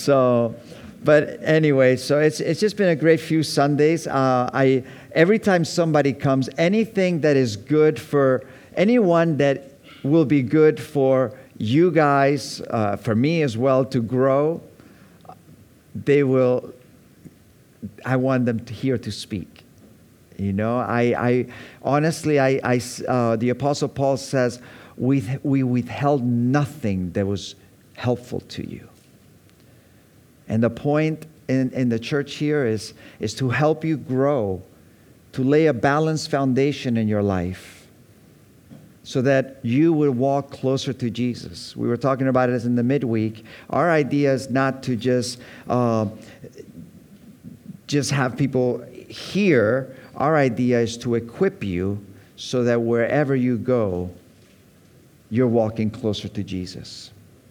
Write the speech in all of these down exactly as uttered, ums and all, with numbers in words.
So, but anyway, so it's it's just been a great few Sundays. Uh, I every time somebody comes, anything that is good for anyone that will be good for you guys, uh, for me as well to grow, they will. I want them to hear to speak. You know, I, I honestly, I, I uh, the Apostle Paul says, we we withheld nothing that was helpful to you. And the point in, in the church here is, is to help you grow, to lay a balanced foundation in your life so that you will walk closer to Jesus. We were talking about it in the midweek. Our idea is not to just, uh, just have people hear. Our idea is to equip you so that wherever you go, you're walking closer to Jesus.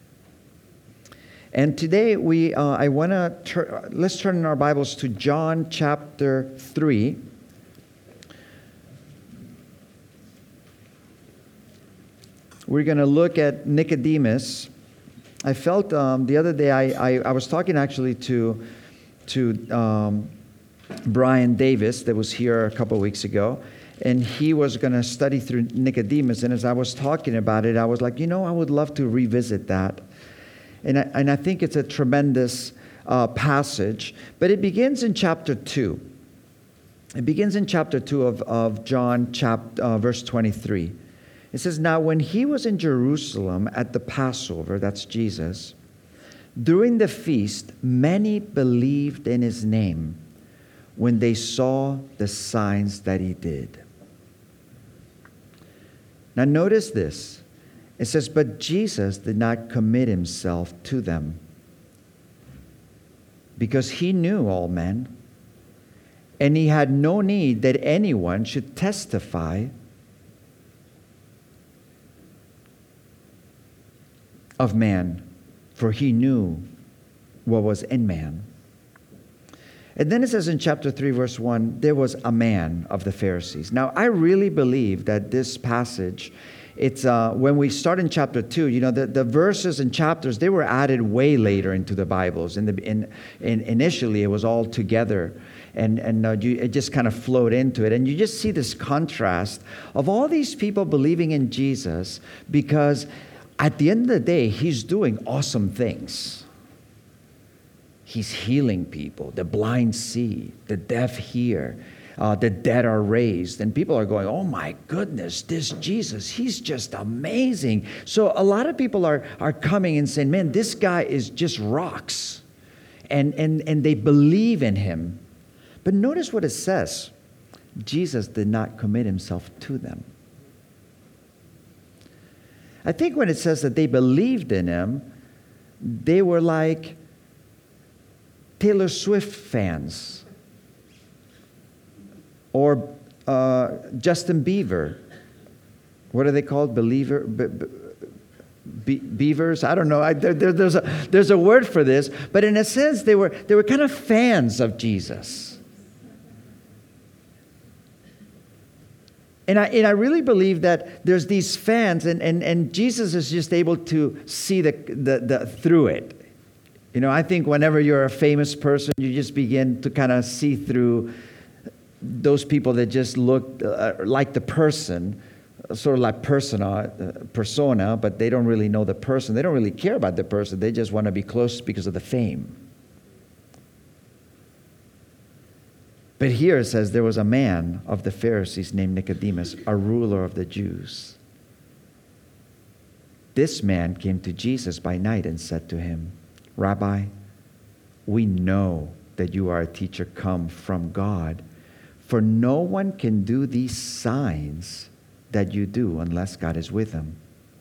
And today we, uh, I want to tur- let's turn in our Bibles to John chapter three. We're going to look at Nicodemus. I felt um, the other day I, I, I was talking actually to to um, Brian Davis that was here a couple of weeks ago, and he was going to study through Nicodemus. And as I was talking about it, I was like, you know, I would love to revisit that. And I, and I think it's a tremendous uh, passage. But it begins in chapter two. It begins in chapter two of, of John, chapter, uh, verse twenty-three. It says, now when he was in Jerusalem at the Passover, that's Jesus, during the feast, many believed in his name when they saw the signs that he did. Now notice this. It says, but Jesus did not commit himself to them because he knew all men, and he had no need that anyone should testify of man, for he knew what was in man. And then it says in chapter three, verse one, there was a man of the Pharisees. Now, I really believe that this passage, it's uh, when we start in chapter two, you know, the, the verses and chapters, they were added way later into the Bibles. In the in, in initially, it was all together, and and uh, you, it just kind of flowed into it. And you just see this contrast of all these people believing in Jesus because at the end of the day, he's doing awesome things. He's healing people. The blind see, the deaf hear. Uh, the dead are raised, and people are going, oh my goodness, this Jesus, he's just amazing. So a lot of people are are coming and saying, man, this guy is just rocks. And, and, and they believe in him. But notice what it says. Jesus did not commit himself to them. I think when it says that they believed in him, they were like Taylor Swift fans. Or uh, Justin Bieber. What are they called? Believer, be, be, beavers? I don't know. I, there, there, there's a there's a word for this. But in a sense, they were they were kind of fans of Jesus. And I and I really believe that there's these fans, and, and, and Jesus is just able to see the, the the through it. You know, I think whenever you're a famous person, you just begin to kind of see through those people that just look uh, like the person, sort of like persona, uh, persona, but they don't really know the person. They don't really care about the person. They just want to be close because of the fame. But here it says there was a man of the Pharisees named Nicodemus, a ruler of the Jews. This man came to Jesus by night and said to him, Rabbi, we know that you are a teacher come from God, for no one can do these signs that you do unless God is with him.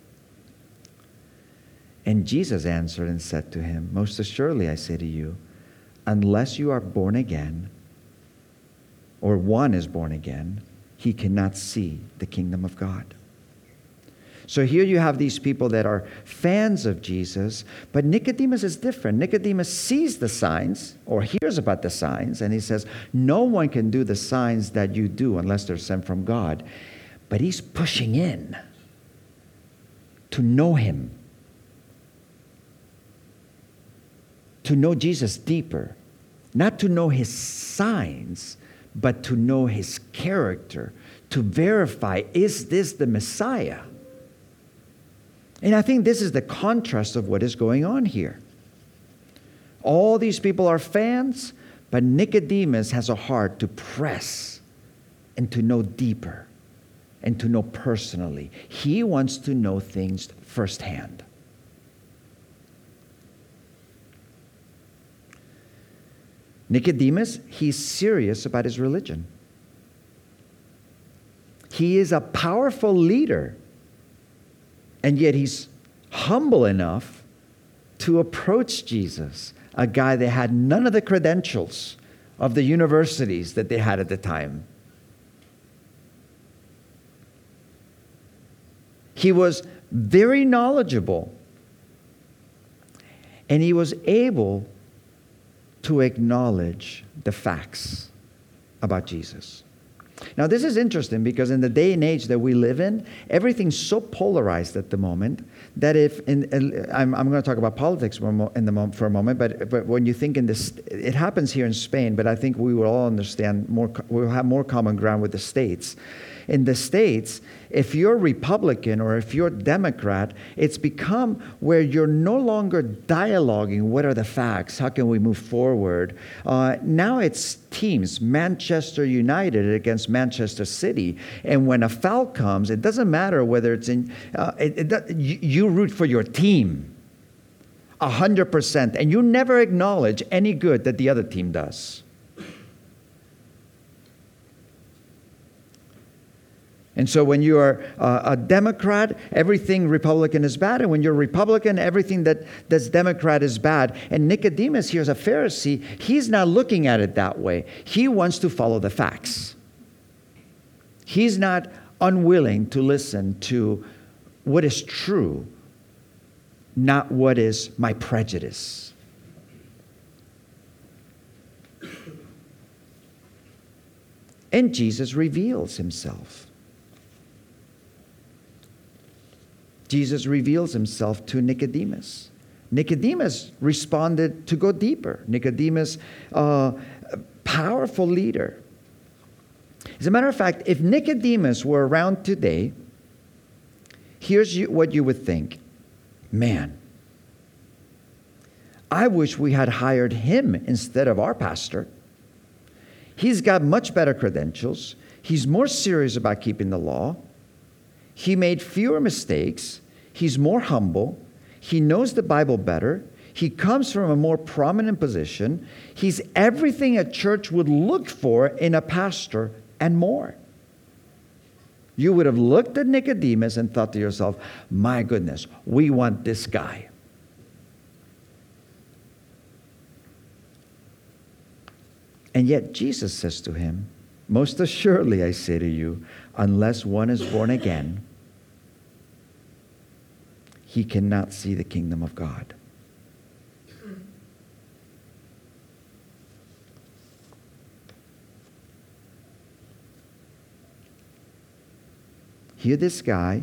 And Jesus answered and said to him, most assuredly I say to you, unless you are born again, or one is born again, he cannot see the kingdom of God. So here you have these people that are fans of Jesus, but Nicodemus is different. Nicodemus sees the signs or hears about the signs, and he says, no one can do the signs that you do unless they're sent from God. But he's pushing in to know him, to know Jesus deeper, not to know his signs, but to know his character, to verify, is this the Messiah? And I think this is the contrast of what is going on here. All these people are fans, but Nicodemus has a heart to press and to know deeper and to know personally. He wants to know things firsthand. Nicodemus, he's serious about his religion. He is a powerful leader, and yet he's humble enough to approach Jesus, a guy that had none of the credentials of the universities that they had at the time. He was very knowledgeable, and he was able to acknowledge the facts about Jesus. Now, this is interesting because in the day and age that we live in, everything's so polarized at the moment that if, in, I'm, I'm going to talk about politics for a, mo- in the mo- for a moment, but, but when you think in this, it happens here in Spain, but I think we will all understand more, we'll have more common ground with the States. In the States, if you're Republican or if you're Democrat, it's become where you're no longer dialoguing, what are the facts, how can we move forward? Uh, now it's teams, Manchester United against Manchester City. And when a foul comes, it doesn't matter whether it's in, uh, it, it, you, you root for your team, one hundred percent. And you never acknowledge any good that the other team does. And so when you are uh, a Democrat, everything Republican is bad. And when you're Republican, everything that, that's Democrat is bad. And Nicodemus here is a Pharisee. He's not looking at it that way. He wants to follow the facts. He's not unwilling to listen to what is true, not what is my prejudice. And Jesus reveals himself. Jesus reveals himself to Nicodemus. Nicodemus responded to go deeper. Nicodemus, uh, a powerful leader. As a matter of fact, if Nicodemus were around today, here's you, what you would think. Man, I wish we had hired him instead of our pastor. He's got much better credentials. He's more serious about keeping the law. He made fewer mistakes. He's more humble. He knows the Bible better. He comes from a more prominent position. He's everything a church would look for in a pastor and more. You would have looked at Nicodemus and thought to yourself, my goodness, we want this guy. And yet Jesus says to him, most assuredly I say to you, unless one is born again, he cannot see the kingdom of God. Here this guy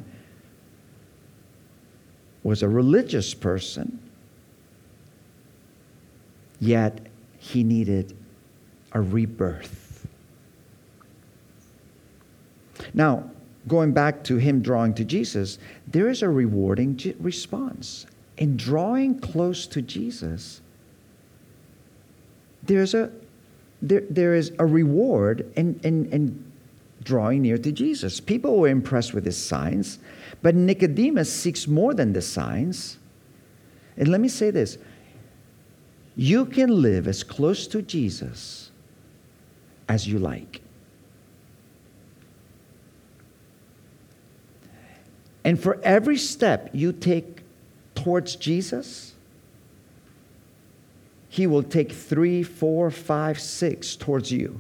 was a religious person, yet he needed a rebirth. Now, going back to him drawing to Jesus, there is a rewarding g- response. In drawing close to Jesus, there's a, there, there is a reward in, in, in drawing near to Jesus. People were impressed with his signs, but Nicodemus seeks more than the signs. And let me say this. You can live as close to Jesus as you like. And for every step you take towards Jesus, he will take three, four, five, six towards you.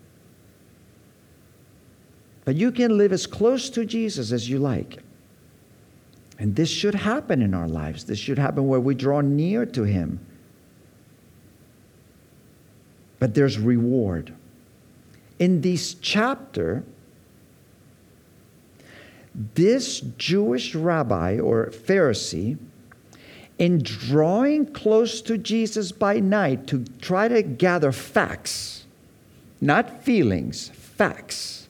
But you can live as close to Jesus as you like. And this should happen in our lives. This should happen where we draw near to him. But there's reward. In this chapter, this Jewish rabbi or Pharisee in drawing close to Jesus by night to try to gather facts, not feelings, facts,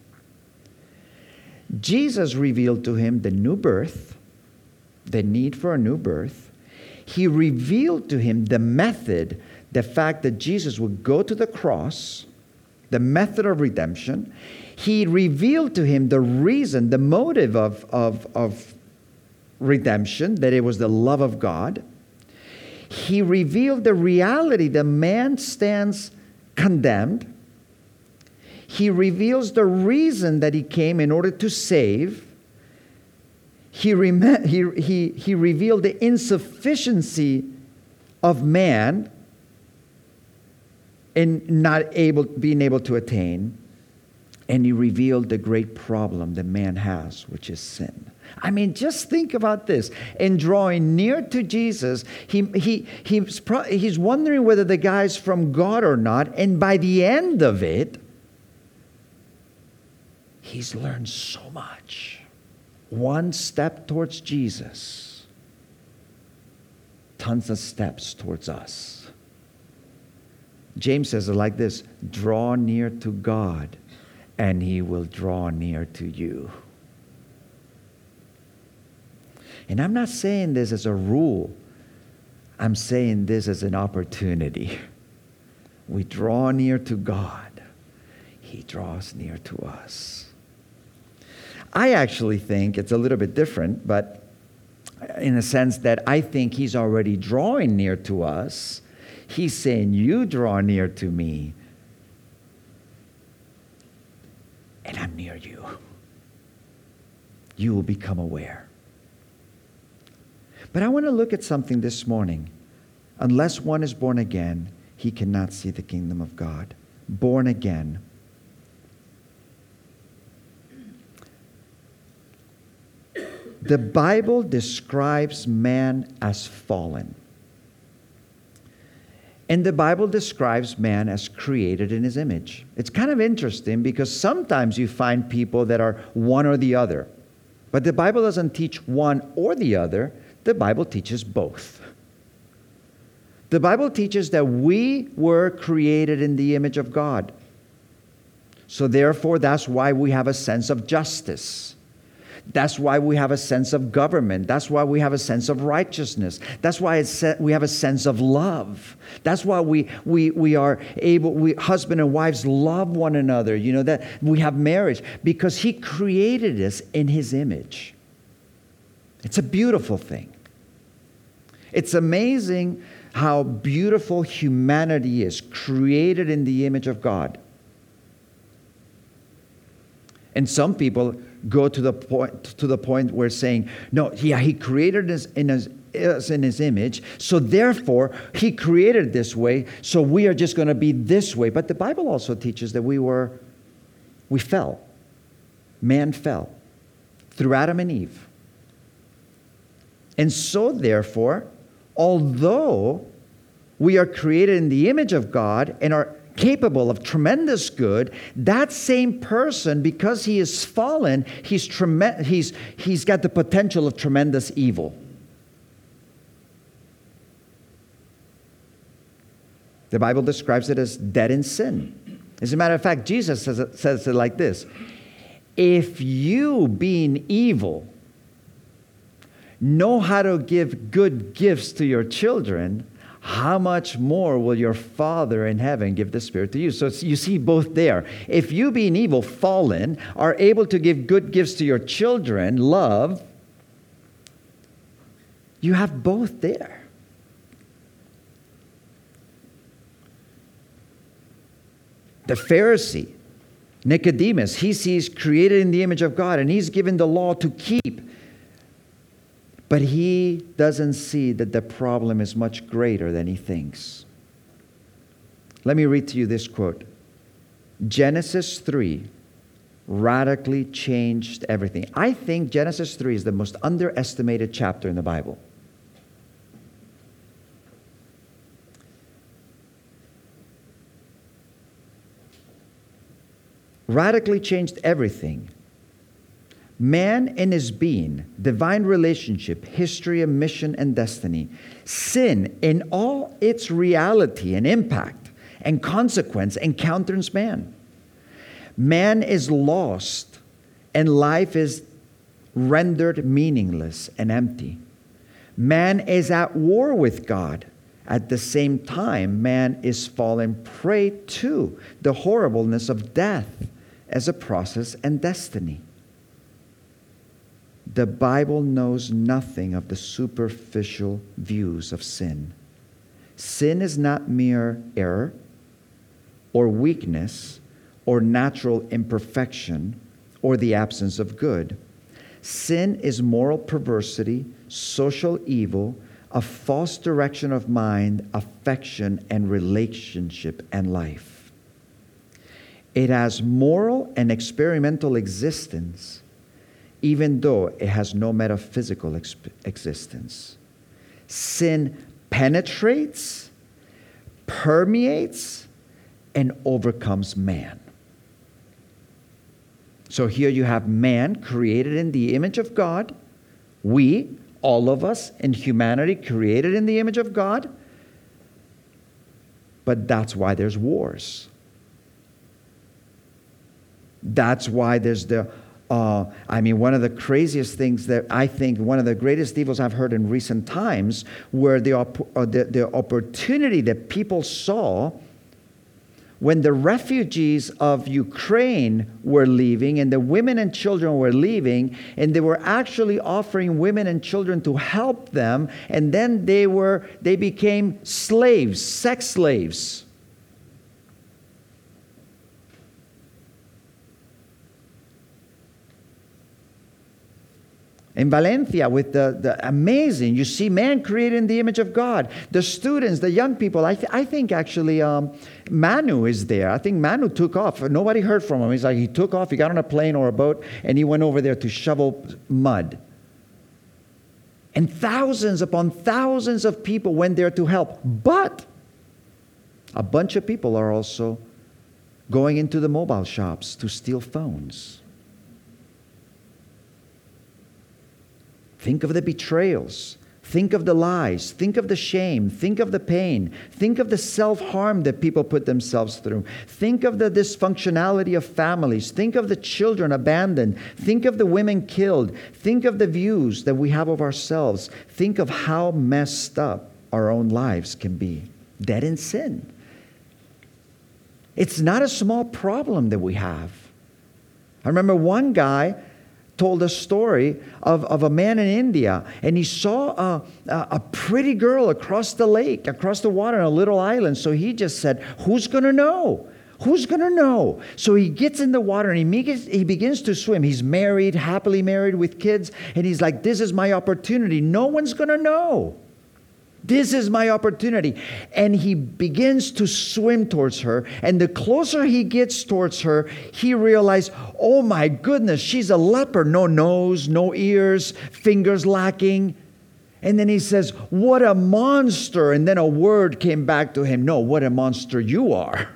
Jesus revealed to him the new birth, the need for a new birth. He revealed to him the method, the fact that Jesus would go to the cross, the method of redemption. He revealed to him the reason, the motive of, of, of redemption, that it was the love of God. He revealed the reality that man stands condemned. He reveals the reason that he came in order to save. He, rem- he, he, he revealed the insufficiency of man in not able, being able to attain. And he revealed the great problem that man has, which is sin. I mean, just think about this. In drawing near to Jesus, he, he, he's, pro- he's wondering whether the guy's from God or not. And by the end of it, he's learned so much. One step towards Jesus, tons of steps towards us. James says it like this: draw near to God, and he will draw near to you. And I'm not saying this as a rule. I'm saying this as an opportunity. We draw near to God. He draws near to us. I actually think it's a little bit different, but in a sense that I think he's already drawing near to us. He's saying, you draw near to me, and I'm near you. You will become aware. But I want to look at something this morning. Unless one is born again, he cannot see the kingdom of God. Born again. The Bible describes man as fallen. And the Bible describes man as created in his image. It's kind of interesting because sometimes you find people that are one or the other. But the Bible doesn't teach one or the other. The Bible teaches both. The Bible teaches that we were created in the image of God. So therefore, that's why we have a sense of justice. That's why we have a sense of government. That's why we have a sense of righteousness. That's why it's, we have a sense of love. That's why we, we, we are able, we, husband and wives love one another. You know, that we have marriage because he created us in his image. It's a beautiful thing. It's amazing how beautiful humanity is, created in the image of God. And some people go to the point to the point where saying, no, yeah, he created us in his, us in his image, so therefore he created this way, so we are just going to be this way. But the Bible also teaches that we were, we fell. Man fell through Adam and Eve. And so therefore, although we are created in the image of God and are capable of tremendous good, that same person, because he is fallen, he's, trem- he's, he's got the potential of tremendous evil. The Bible describes it as dead in sin. As a matter of fact, Jesus says it, says it like this: if you, being evil, know how to give good gifts to your children, how much more will your Father in heaven give the Spirit to you? So it's, you see both there. If you, being evil, fallen, are able to give good gifts to your children, love, you have both there. The Pharisee, Nicodemus, he sees created in the image of God, and he's given the law to keep. But he doesn't see that the problem is much greater than he thinks. Let me read to you this quote. Genesis three radically changed everything. I think Genesis three is the most underestimated chapter in the Bible. Radically changed everything. Man in his being, divine relationship, history and mission and destiny, sin in all its reality and impact and consequence encounters man. Man is lost and life is rendered meaningless and empty. Man is at war with God. At the same time, man is fallen prey to the horribleness of death as a process and destiny. The Bible knows nothing of the superficial views of sin. Sin is not mere error or weakness or natural imperfection or the absence of good. Sin is moral perversity, social evil, a false direction of mind, affection, and relationship and life. It has moral and experimental existence, even though it has no metaphysical ex- existence. Sin penetrates, permeates, and overcomes man. So here you have man created in the image of God. We, all of us in humanity, created in the image of God. But that's why there's wars. That's why there's the Uh, I mean, one of the craziest things that I think, one of the greatest evils I've heard in recent times, were the, op- uh, the, the opportunity that people saw when the refugees of Ukraine were leaving and the women and children were leaving, and they were actually offering women and children to help them, and then they were they became slaves, sex slaves. In Valencia, with the, the amazing, you see man created in the image of God. The students, the young people, I, th- I think actually um, Manu is there. I think Manu took off. Nobody heard from him. He's like, he took off, he got on a plane or a boat, and he went over there to shovel mud. And thousands upon thousands of people went there to help. But a bunch of people are also going into the mobile shops to steal phones. Think of the betrayals. Think of the lies. Think of the shame. Think of the pain. Think of the self-harm that people put themselves through. Think of the dysfunctionality of families. Think of the children abandoned. Think of the women killed. Think of the views that we have of ourselves. Think of how messed up our own lives can be. Dead in sin. It's not a small problem that we have. I remember one guy told a story of, of a man in India, and he saw a, a, a pretty girl across the lake, across the water on a little island. So he just said, who's going to know? Who's going to know? So he gets in the water and he, begins, he begins to swim. He's married, happily married with kids, and he's like, this is my opportunity. No one's going to know. This is my opportunity. And he begins to swim towards her. And the closer he gets towards her, he realized, oh my goodness, she's a leopard. No nose, no ears, fingers lacking. And then he says, what a monster. And then a word came back to him. No, what a monster you are.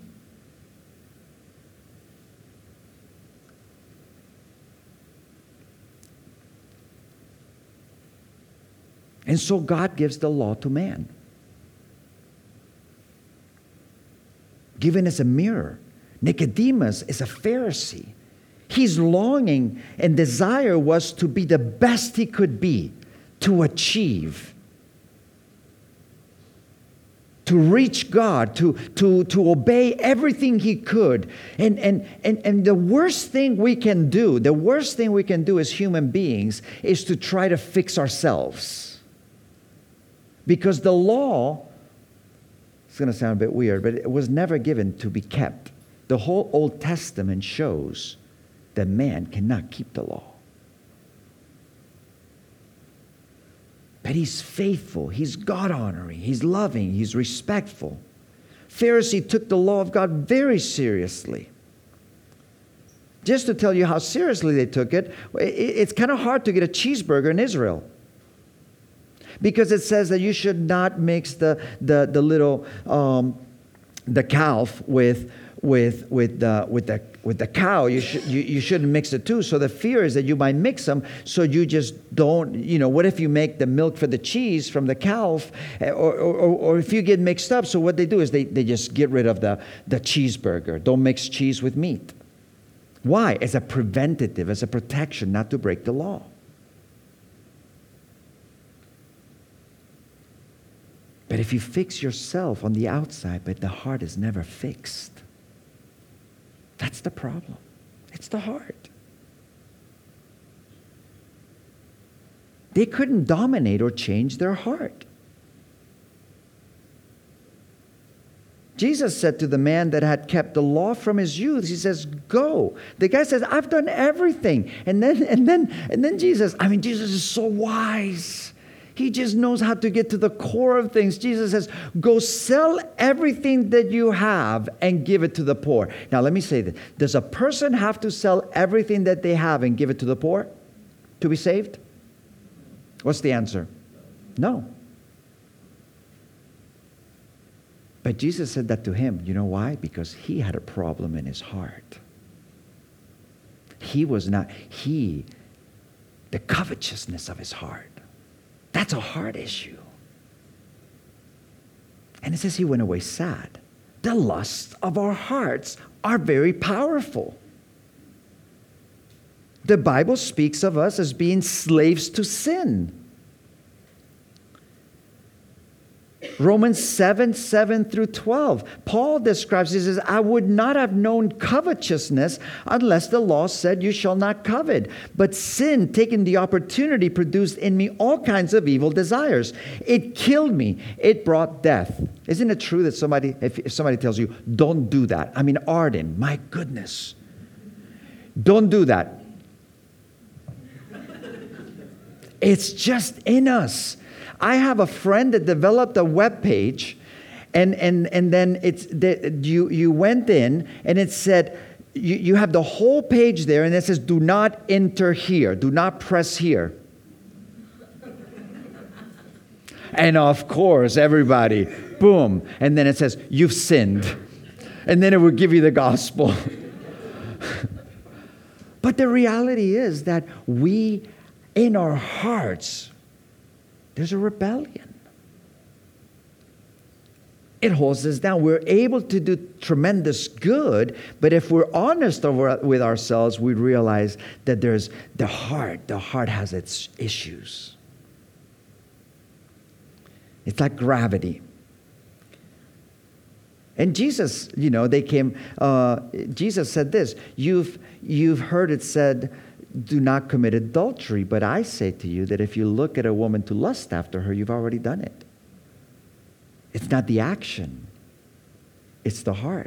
And so God gives the law to man, given as a mirror. Nicodemus is a Pharisee. His longing and desire was to be the best he could be, to achieve, to reach God, to, to, to obey everything he could. And, and, and, and the worst thing we can do, the worst thing we can do as human beings is to try to fix ourselves. Because the law, it's going to sound a bit weird, but it was never given to be kept. The whole Old Testament shows that man cannot keep the law. But he's faithful, he's God-honoring, he's loving, he's respectful. Pharisee took the law of God very seriously. Just to tell you how seriously they took it, it's kind of hard to get a cheeseburger in Israel. Because it says that you should not mix the, the, the little, um, the calf with, with with the with the with the cow, you should you, you shouldn't mix the two. So the fear is that you might mix them, so you just don't. You know, what if you make the milk for the cheese from the cow, or or, or if you get mixed up? So what they do is they, they just get rid of the the cheeseburger. Don't mix cheese with meat. Why? As a preventative, as a protection, not to break the law. But if you fix yourself on the outside, but the heart is never fixed, that's the problem. It's the heart. They couldn't dominate or change their heart. Jesus said to the man that had kept the law from his youth, he says, go. The guy says, I've done everything. And then, and then, and then Jesus, I mean, Jesus is so wise. He just knows how to get to the core of things. Jesus says, go sell everything that you have and give it to the poor. Now, let me say this. Does a person have to sell everything that they have and give it to the poor to be saved? What's the answer? No. But Jesus said that to him. You know why? Because he had a problem in his heart. He was not, he, the covetousness of his heart. That's a heart issue. And it says he went away sad. The lusts of our hearts are very powerful. The Bible speaks of us as being slaves to sin. Romans seven, seven through twelve. Paul describes, he says, I would not have known covetousness unless the law said you shall not covet. But sin, taking the opportunity, produced in me all kinds of evil desires. It killed me. It brought death. Isn't it true that somebody, if, if somebody tells you, don't do that. I mean, Arden, my goodness. Don't do that. It's just in us. I have a friend that developed a web page, and and and then it's the, you you went in and it said you, you have the whole page there, and it says do not enter here, do not press here. And of course, everybody, boom, and then it says you've sinned, and then it will give you the gospel. But the reality is that we, in our hearts, there's a rebellion. It holds us down. We're able to do tremendous good, but if we're honest over, with ourselves, we realize that there's the heart. The heart has its issues. It's like gravity. And Jesus, you know, they came, uh, Jesus said this, you've, you've heard it said, do not commit adultery. But I say to you that if you look at a woman to lust after her, you've already done it. It's not the action. It's the heart.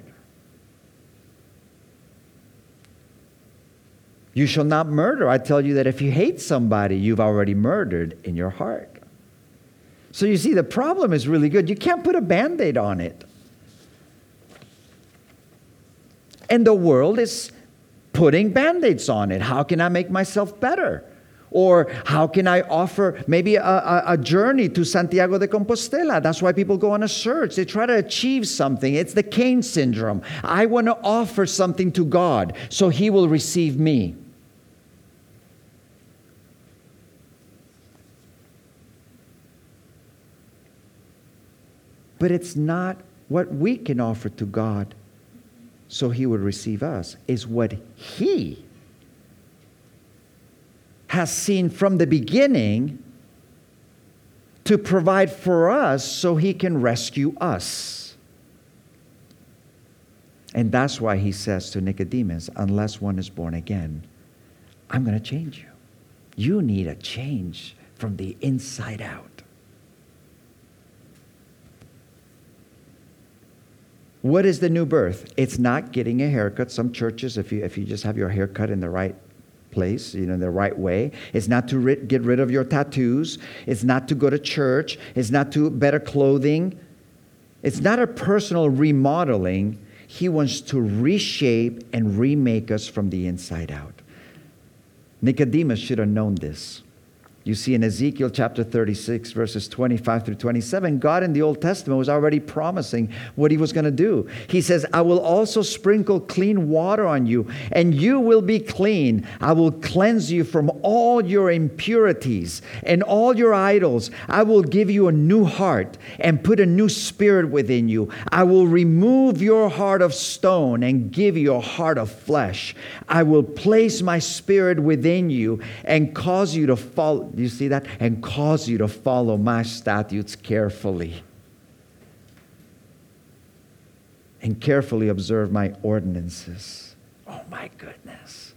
You shall not murder. I tell you that if you hate somebody, you've already murdered in your heart. So you see, the problem is really good. You can't put a Band-Aid on it. And the world is putting Band-Aids on it. How can I make myself better? Or how can I offer maybe a, a, a journey to Santiago de Compostela? That's why people go on a search. They try to achieve something. It's the Cain syndrome. I want to offer something to God so He will receive me. But it's not what we can offer to God so He would receive us. Is what He has seen from the beginning to provide for us so He can rescue us. And that's why He says to Nicodemus, unless one is born again, I'm going to change you. You need a change from the inside out. What is the new birth? It's not getting a haircut. Some churches, if you if you just have your hair cut in the right place, you know, the right way. It's not to ri- get rid of your tattoos. It's not to go to church. It's not to better clothing. It's not a personal remodeling. He wants to reshape and remake us from the inside out. Nicodemus should have known this. You see in Ezekiel chapter thirty-six, verses twenty-five through twenty-seven, God in the Old Testament was already promising what he was going to do. He says, I will also sprinkle clean water on you, and you will be clean. I will cleanse you from all your impurities and all your idols. I will give you a new heart and put a new spirit within you. I will remove your heart of stone and give you a heart of flesh. I will place my spirit within you and cause you to follow. Do you see that? And cause you to follow my statutes carefully. And carefully observe my ordinances. Oh my goodness.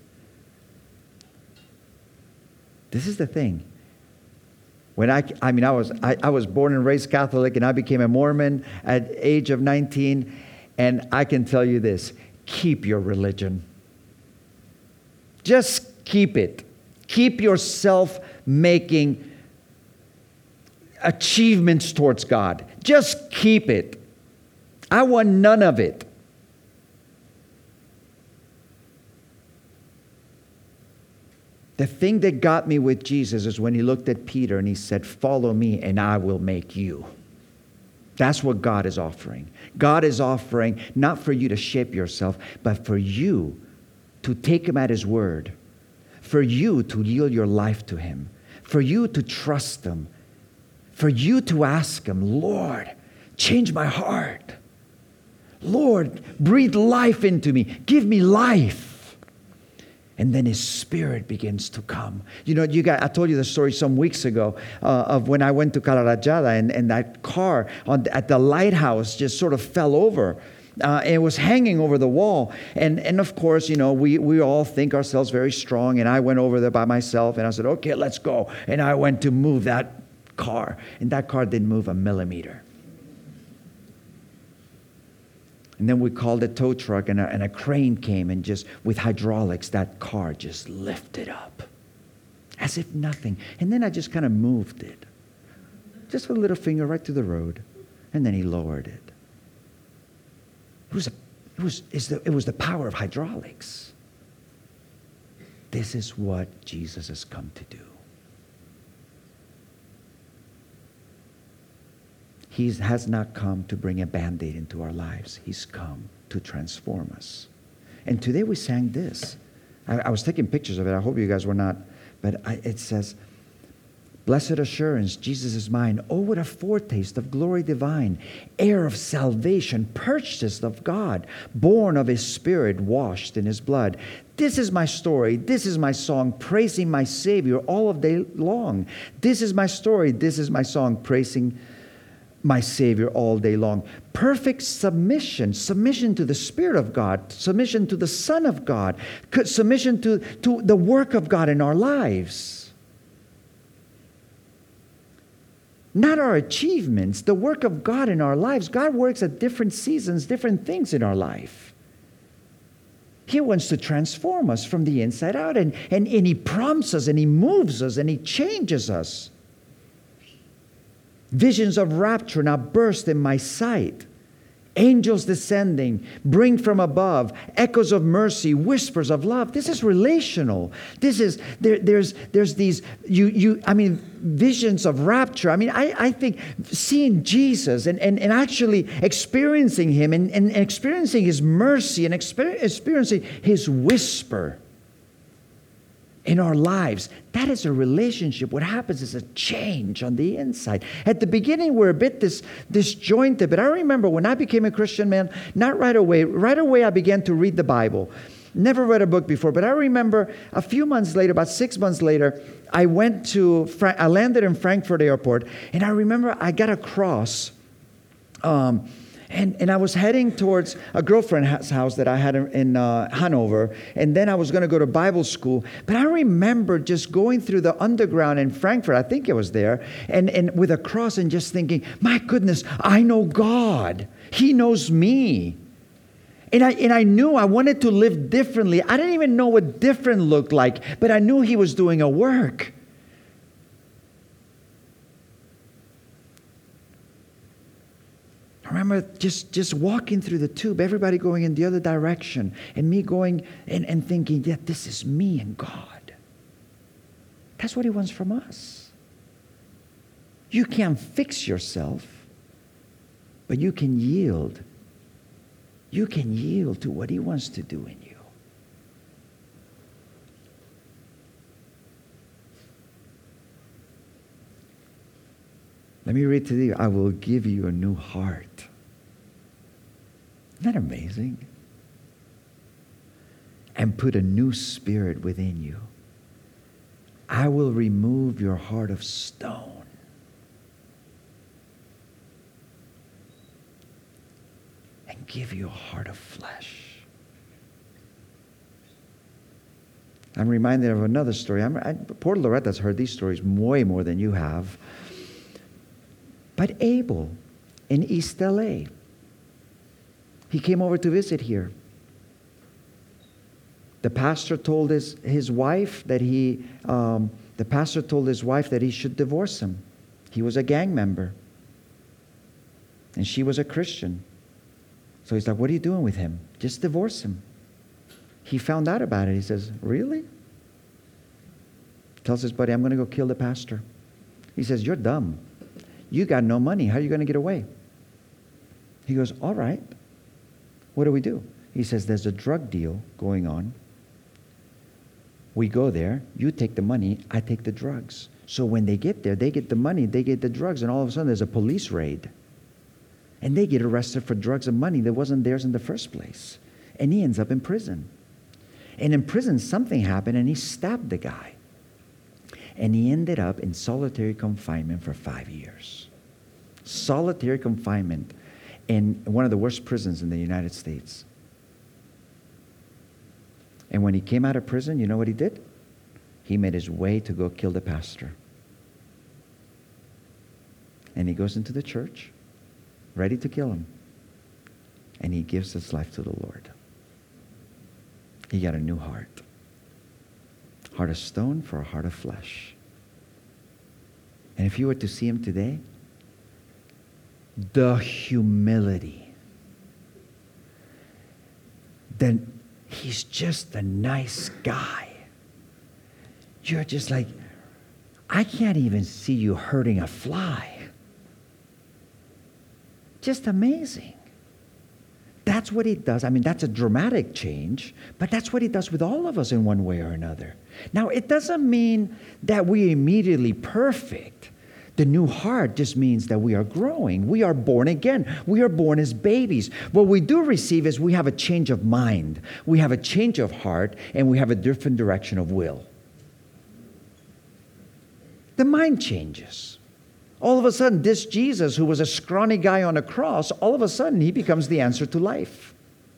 This is the thing. When I, I mean, I was, I, I was born and raised Catholic, and I became a Mormon at the age of nineteen. And I can tell you this, keep your religion. Just keep it. Keep yourself making achievements towards God. Just keep it. I want none of it. The thing that got me with Jesus is when he looked at Peter and he said, follow me and I will make you. That's what God is offering. God is offering not for you to shape yourself, but for you to take him at his word. For you to yield your life to him. For you to trust him. For you to ask him, Lord, change my heart. Lord, breathe life into me. Give me life. And then his spirit begins to come. You know, you got, I told you the story some weeks ago uh, of when I went to Calarajada and, and that car on, at the lighthouse just sort of fell over. Uh, and it was hanging over the wall. And, and of course, you know, we, we all think ourselves very strong. And I went over there by myself and I said, okay, let's go. And I went to move that car. And that car didn't move a millimeter. And then we called a tow truck and a, and a crane came and just with hydraulics, that car just lifted up as if nothing. And then I just kind of moved it. Just with a little finger right to the road. And then he lowered it. It was, a, it, was, it's the, it was the power of hydraulics. This is what Jesus has come to do. He has not come to bring a Band-Aid into our lives. He's come to transform us. And today we sang this. I, I was taking pictures of it. I hope you guys were not. But I, it says, blessed assurance, Jesus is mine. Oh, what a foretaste of glory divine. Heir of salvation, purchased of God. Born of his Spirit, washed in his blood. This is my story. This is my song, praising my Savior all of day long. This is my story. This is my song, praising my Savior all day long. Perfect submission, submission to the Spirit of God, submission to the Son of God, submission to, to the work of God in our lives. Not our achievements, the work of God in our lives. God works at different seasons, different things in our life. He wants to transform us from the inside out, and, and, and he prompts us, and he moves us, and he changes us. Visions of rapture now burst in my sight. Angels descending, bring from above, echoes of mercy, whispers of love. This is relational. This is, there, there's, there's these, you, you, I mean, visions of rapture. I mean, I, I think seeing Jesus and, and, and actually experiencing him and, and experiencing his mercy and exper- experiencing his whisper in our lives, that is a relationship. What happens is a change on the inside. At the beginning, we're a bit dis, disjointed, but I remember when I became a Christian, man, not right away. Right away, I began to read the Bible. Never read a book before, but I remember a few months later, about six months later, I went to, Fra- I landed in Frankfurt Airport, and I remember I got across, um, And, and I was heading towards a girlfriend's house that I had in, in uh, Hanover. And then I was going to go to Bible school. But I remember just going through the underground in Frankfurt. I think it was there. And, and with a cross and just thinking, my goodness, I know God. He knows me. And I, and I knew I wanted to live differently. I didn't even know what different looked like. But I knew he was doing a work. I remember just, just walking through the tube, everybody going in the other direction, and me going and, and thinking, yeah, this is me and God. That's what he wants from us. You can't fix yourself, but you can yield. You can yield to what he wants to do in you. Let me read to you. I will give you a new heart. Isn't that amazing? And put a new spirit within you. I will remove your heart of stone. And give you a heart of flesh. I'm reminded of another story. I'm, I, poor Loretta's heard these stories way more than you have. But Abel in East L A, he came over to visit here. The pastor told his, his wife that he, um, the pastor told his wife that he should divorce him. He was a gang member. And she was a Christian. So he's like, what are you doing with him? Just divorce him. He found out about it. He says, really? Tells his buddy, I'm going to go kill the pastor. He says, you're dumb. You got no money. How are you going to get away? He goes, all right. What do we do? He says, there's a drug deal going on. We go there. You take the money. I take the drugs. So when they get there, they get the money, they get the drugs, and all of a sudden there's a police raid. And they get arrested for drugs and money that wasn't theirs in the first place. And he ends up in prison. And in prison, something happened, and he stabbed the guy. And he ended up in solitary confinement for five years. Solitary confinement in one of the worst prisons in the United States. And when he came out of prison, you know what he did? He made his way to go kill the pastor. And he goes into the church, ready to kill him. And he gives his life to the Lord. He got a new heart. Heart of stone for a heart of flesh. And if you were to see him today, the humility. Then he's just a nice guy. You're just like, I can't even see you hurting a fly. Just amazing. That's what he does. I mean, that's a dramatic change, but that's what he does with all of us in one way or another. Now, it doesn't mean that we're immediately perfect. The new heart just means that we are growing. We are born again. We are born as babies. What we do receive is we have a change of mind. We have a change of heart, and we have a different direction of will. The mind changes. All of a sudden, this Jesus, who was a scrawny guy on a cross, all of a sudden, he becomes the answer to life.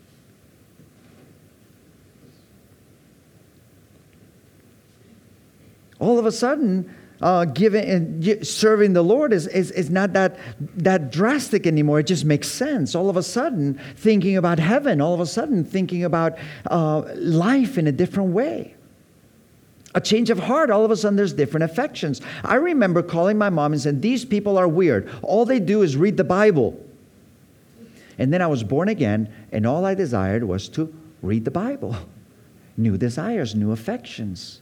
All of a sudden, uh, giving and serving the Lord is, is, is not that, that drastic anymore. It just makes sense. All of a sudden, thinking about heaven, all of a sudden, thinking about uh, life in a different way. A change of heart, all of a sudden there's different affections. I remember calling my mom and saying, these people are weird. All they do is read the Bible. And then I was born again, and all I desired was to read the Bible. New desires, new affections.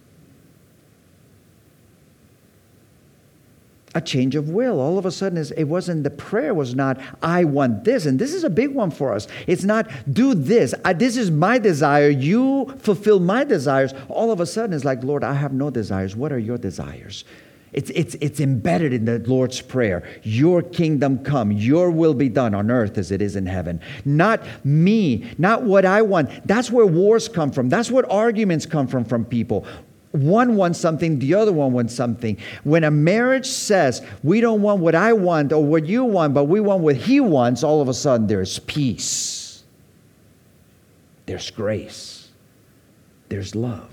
A change of will. All of a sudden, it wasn't, the prayer was not, I want this. And this is a big one for us. It's not, do this. I, this is my desire. You fulfill my desires. All of a sudden, it's like, Lord, I have no desires. What are your desires? It's, it's, it's embedded in the Lord's Prayer. Your kingdom come. Your will be done on earth as it is in heaven. Not me. Not what I want. That's where wars come from. That's what arguments come from from people. One wants something, the other one wants something. When a marriage says, we don't want what I want or what you want, but we want what he wants, all of a sudden there's peace. There's grace. There's love.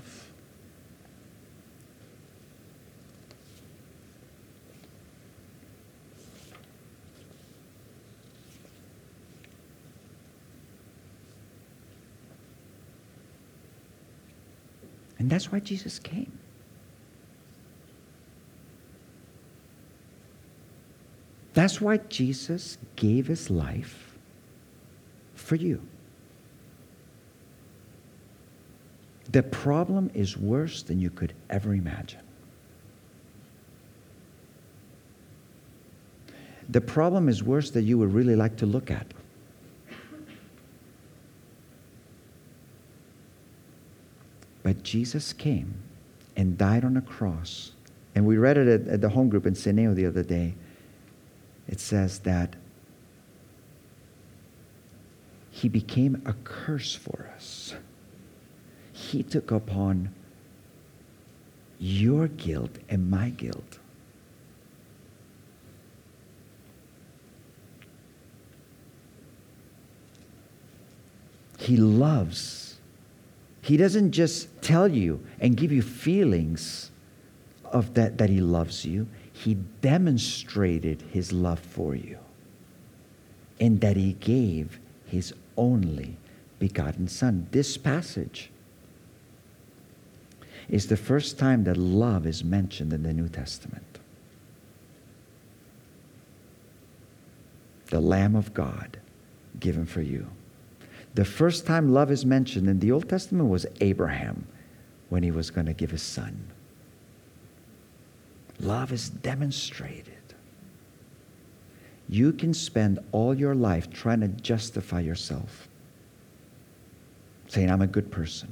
And that's why Jesus came. That's why Jesus gave his life for you. The problem is worse than you could ever imagine. The problem is worse than you would really like to look at. But Jesus came and died on a cross. And we read it at, at the home group in Seneo the other day. It says that he became a curse for us. He took upon your guilt and my guilt. He loves. He doesn't just tell you and give you feelings of that, that he loves you. He demonstrated his love for you. And that he gave his only begotten Son. This passage is the first time that love is mentioned in the New Testament. The Lamb of God given for you. The first time love is mentioned in the Old Testament was Abraham when he was going to give his son. Love is demonstrated. You can spend all your life trying to justify yourself, saying, I'm a good person.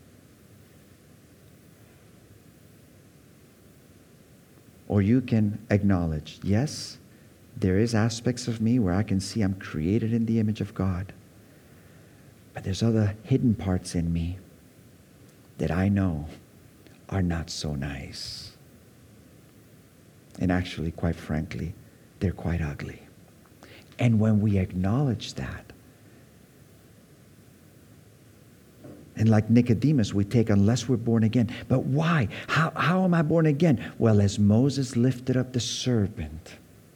Or you can acknowledge, yes, there is aspects of me where I can see I'm created in the image of God. But there's other hidden parts in me that I know are not so nice. And actually, quite frankly, they're quite ugly. And when we acknowledge that, and like Nicodemus, we take unless we're born again. But why? How, how am I born again? Well, as Moses lifted up the serpent,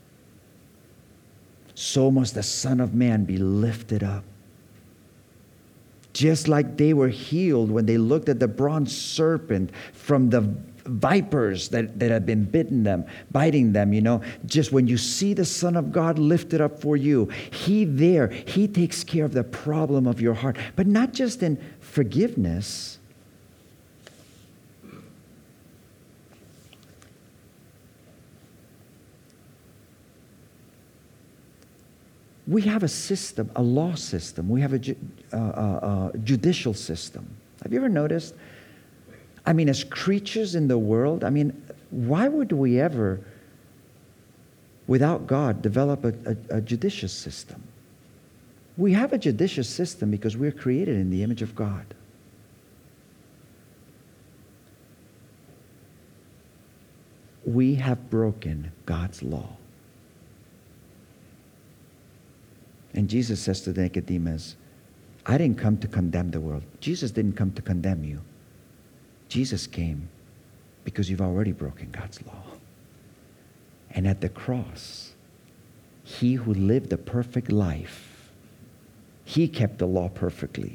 so must the Son of Man be lifted up. Just like they were healed when they looked at the bronze serpent from the vipers that, that had been bitten them, biting them, you know. Just when you see the Son of God lifted up for you, He there, He takes care of the problem of your heart. But not just in forgiveness. We have a system, a law system. We have a ju- uh, uh, uh, judicial system. Have you ever noticed? I mean, as creatures in the world, I mean, why would we ever, without God, develop a, a, a judicious system? We have a judicious system because we're created in the image of God. We have broken God's law. And Jesus says to Nicodemus, I didn't come to condemn the world. Jesus didn't come to condemn you. Jesus came because you've already broken God's law. And at the cross, He who lived a perfect life, He kept the law perfectly.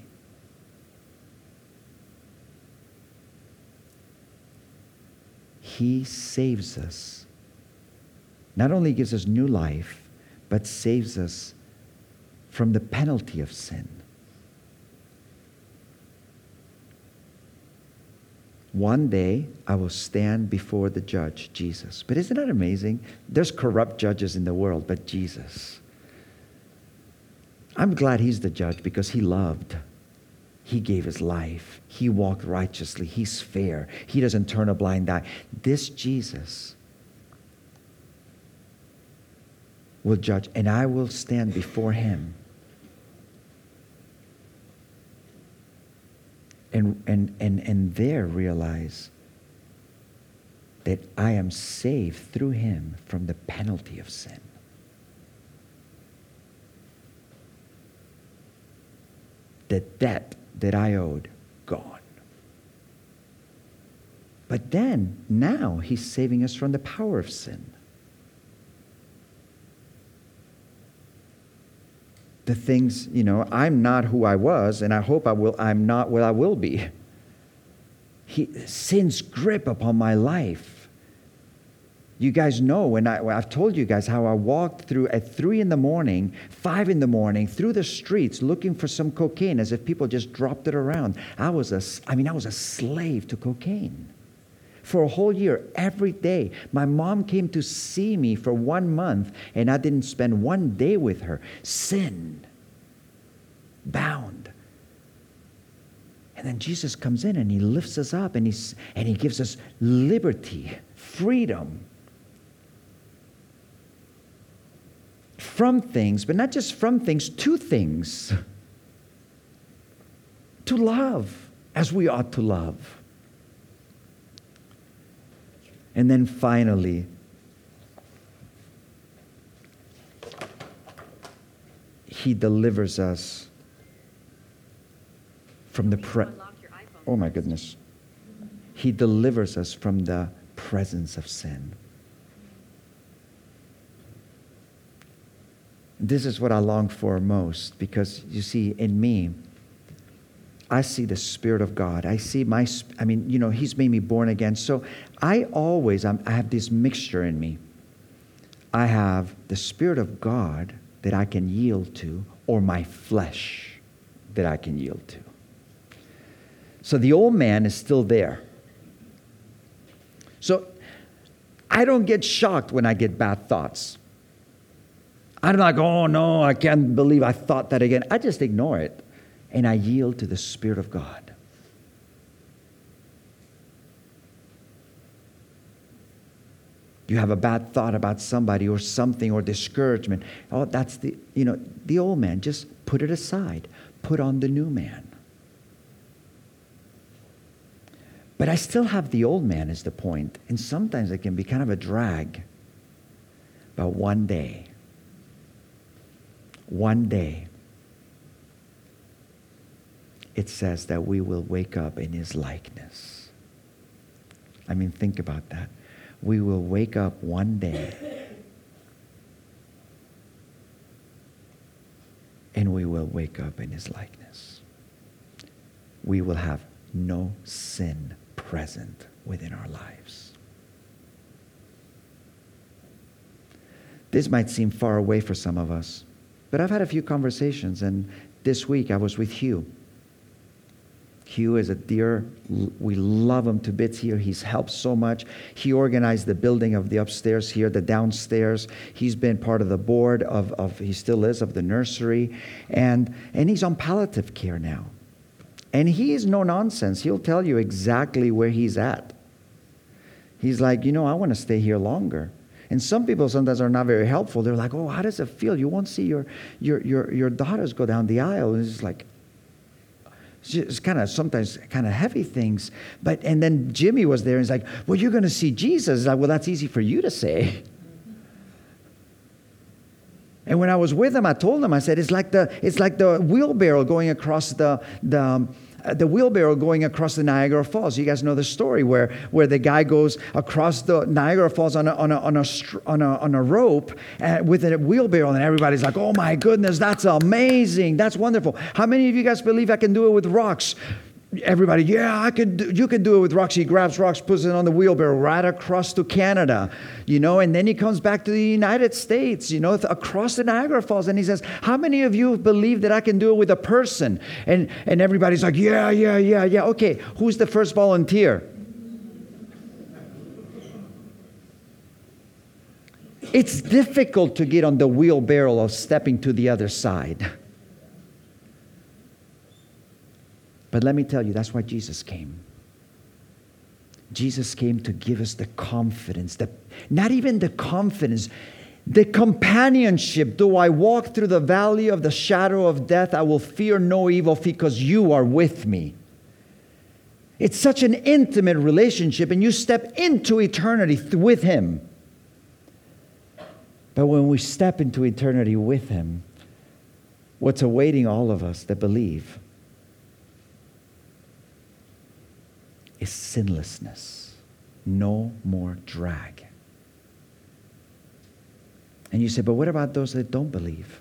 He saves us. Not only gives us new life, but saves us from the penalty of sin. One day, I will stand before the judge, Jesus. But isn't that amazing? There's corrupt judges in the world, but Jesus. I'm glad He's the judge because He loved. He gave His life. He walked righteously. He's fair. He doesn't turn a blind eye. This Jesus will judge, and I will stand before Him. And, and, and, and there realize that I am saved through Him from the penalty of sin. The debt that I owed, gone. But then, now He's saving us from the power of sin. The things, you know, I'm not who I was, and I hope I will, I'm not what I will be. He, sin's grip upon my life. You guys know, when I, when I've told you guys how I walked through at three in the morning, five in the morning, through the streets looking for some cocaine as if people just dropped it around. I was a, I mean, I was a slave to cocaine. For a whole year, every day. My mom came to see me for one month, and I didn't spend one day with her. Sin. Bound. And then Jesus comes in and he lifts us up, and, he's, and he gives us liberty, freedom from things, but not just from things, to things. To love as we ought to love. And then finally, he delivers us from the pre- oh my goodness. He delivers us from the presence of sin. This is what I long for most, because you see, in me, I see the Spirit of God. I see my, I mean, you know, He's made me born again. So I always, I'm, I have this mixture in me. I have the Spirit of God that I can yield to, or my flesh that I can yield to. So the old man is still there. So I don't get shocked when I get bad thoughts. I'm like, oh no, I can't believe I thought that again. I just ignore it. And I yield to the Spirit of God. You have a bad thought about somebody or something, or discouragement. Oh, that's the, you know, the old man. Just put it aside. Put on the new man. But I still have the old man is the point. And sometimes it can be kind of a drag. But one day, one day, it says that we will wake up in His likeness. I mean, think about that. We will wake up one day and we will wake up in His likeness. We will have no sin present within our lives. This might seem far away for some of us, but I've had a few conversations, and this week I was with Hugh. Hugh is a dear, we love him to bits here. He's helped so much. He organized the building of the upstairs here, the downstairs. He's been part of the board of, of he still is, of the nursery. And, and he's on palliative care now. And he is no nonsense. He'll tell you exactly where he's at. He's like, you know, I want to stay here longer. And some people sometimes are not very helpful. They're like, oh, how does it feel? You won't see your, your, your, your daughters go down the aisle. And it's like, it's kind of sometimes kind of heavy things. But and then Jimmy was there and he's like, well, you're going to see Jesus. Like, well, that's easy for you to say. And when I was with him, I told him, I said, it's like the it's like the wheelbarrow going across the the um, the wheelbarrow going across the Niagara Falls. You guys know the story where where the guy goes across the Niagara Falls on a on a on a on a, on a rope uh, with a wheelbarrow, and everybody's like, "Oh my goodness, that's amazing! That's wonderful!" How many of you guys believe I can do it with rocks? Everybody, yeah, I could. Do, you could do it with rocks. He grabs rocks, puts it on the wheelbarrow right across to Canada, you know, and then he comes back to the United States, you know, across the Niagara Falls, and he says, "How many of you believe that I can do it with a person?" And and everybody's like, "Yeah, yeah, yeah, yeah." Okay, who's the first volunteer? It's difficult to get on the wheelbarrow of stepping to the other side. But let me tell you, that's why Jesus came. Jesus came to give us the confidence, the, not even the confidence, the companionship. Though I walk through the valley of the shadow of death, I will fear no evil because you are with me. It's such an intimate relationship, and you step into eternity with Him. But when we step into eternity with Him, what's awaiting all of us that believe is sinlessness. No more drag. And you say, but what about those that don't believe?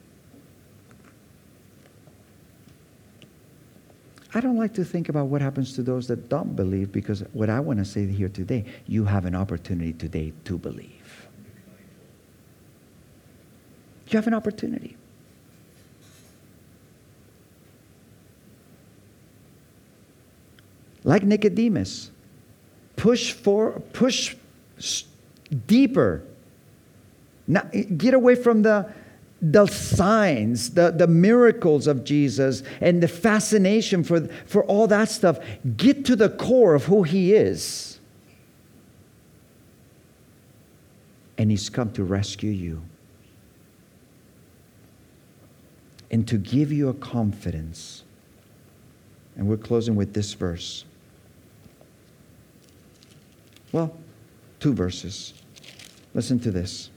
I don't like to think about what happens to those that don't believe, because what I want to say here today, you have an opportunity today to believe. You have an opportunity. Like Nicodemus, Push for, push deeper. Now, get away from the, the signs, the, the miracles of Jesus and the fascination for, for all that stuff. Get to the core of who He is. And He's come to rescue you. And to give you a confidence. And we're closing with this verse. Well, two verses. Listen to this.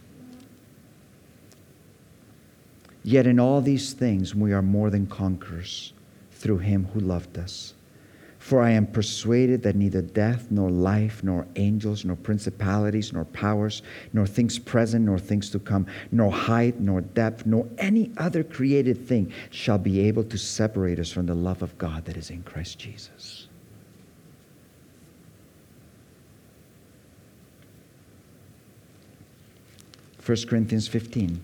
Yet in all these things we are more than conquerors through Him who loved us. For I am persuaded that neither death, nor life, nor angels, nor principalities, nor powers, nor things present, nor things to come, nor height, nor depth, nor any other created thing shall be able to separate us from the love of God that is in Christ Jesus. First Corinthians fifteen.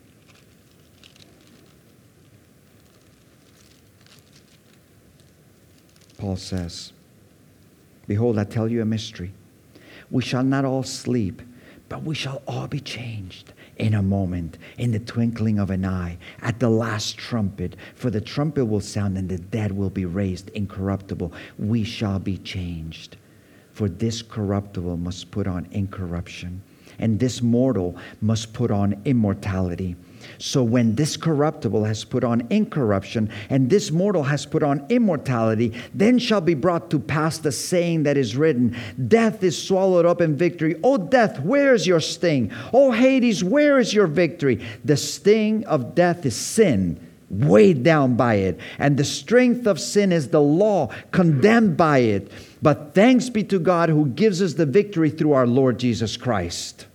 Paul says, behold, I tell you a mystery. We shall not all sleep, but we shall all be changed in a moment, in the twinkling of an eye, at the last trumpet. For the trumpet will sound, and the dead will be raised incorruptible. We shall be changed. For this corruptible must put on incorruption, and this mortal must put on immortality. So when this corruptible has put on incorruption, and this mortal has put on immortality, then shall be brought to pass the saying that is written, death is swallowed up in victory. O death, where is your sting? O Hades, where is your victory? The sting of death is sin, weighed down by it. And the strength of sin is the law, condemned by it. But thanks be to God who gives us the victory through our Lord Jesus Christ.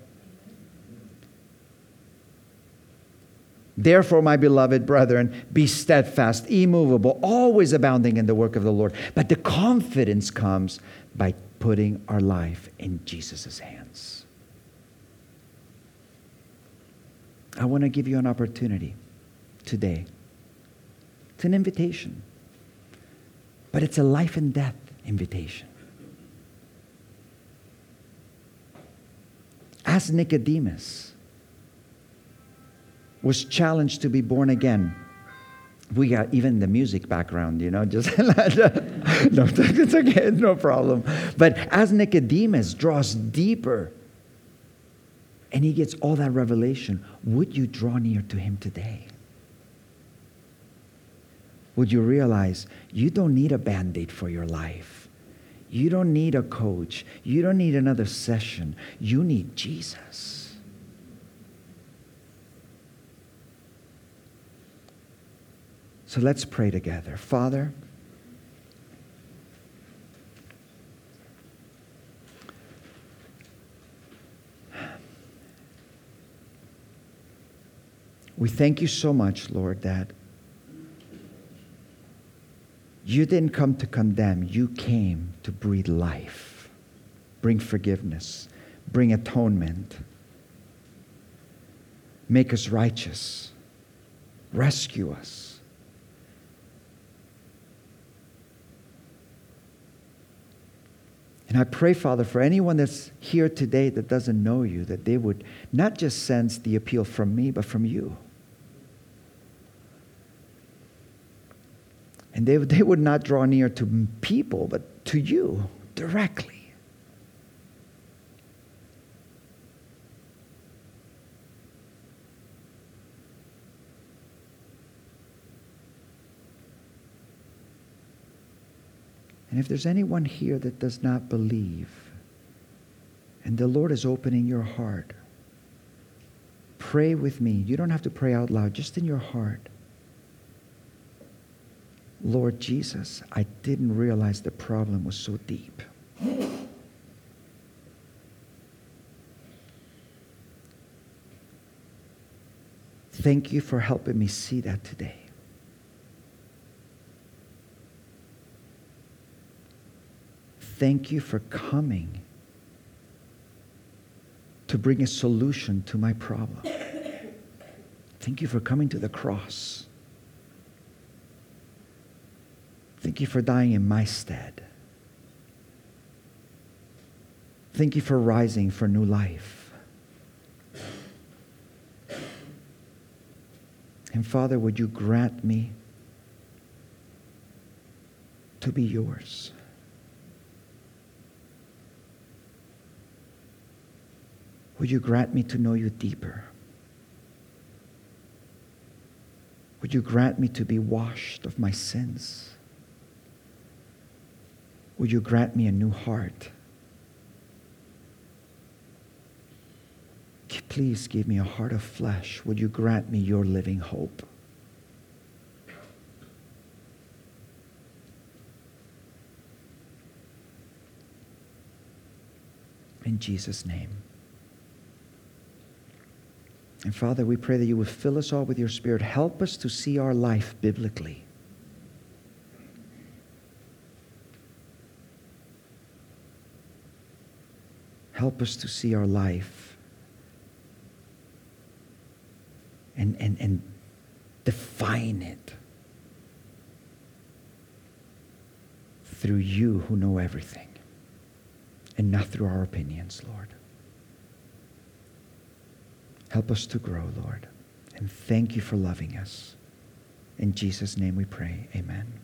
Therefore, my beloved brethren, be steadfast, immovable, always abounding in the work of the Lord. But the confidence comes by putting our life in Jesus' hands. I want to give you an opportunity today. It's an invitation. But it's a life and death invitation. Ask Nicodemus. Was challenged to be born again. We got even the music background, you know, just no, it's okay, no problem. But as Nicodemus draws deeper and he gets all that revelation, would you draw near to him today? Would you realize you don't need a Band-Aid for your life? You don't need a coach. You don't need another session. You need Jesus. So let's pray together. Father, we thank you so much, Lord, that you didn't come to condemn. You came to breathe life, bring forgiveness, bring atonement, make us righteous, rescue us. And I pray, Father, for anyone that's here today that doesn't know you, that they would not just sense the appeal from me, but from you. And they, they would not draw near to people, but to you directly. And if there's anyone here that does not believe, and the Lord is opening your heart, pray with me. You don't have to pray out loud, just in your heart. Lord Jesus, I didn't realize the problem was so deep. Thank you for helping me see that today. Thank you for coming to bring a solution to my problem. Thank you for coming to the cross. Thank you for dying in my stead. Thank you for rising for new life. And Father, would you grant me to be yours? Would you grant me to know you deeper? Would you grant me to be washed of my sins? Would you grant me a new heart? Please give me a heart of flesh. Would you grant me your living hope? In Jesus' name. And Father, we pray that you would fill us all with your Spirit. Help us to see our life biblically. Help us to see our life and, and, and define it through you who know everything and not through our opinions, Lord. Help us to grow, Lord. And thank you for loving us. In Jesus' name we pray. Amen.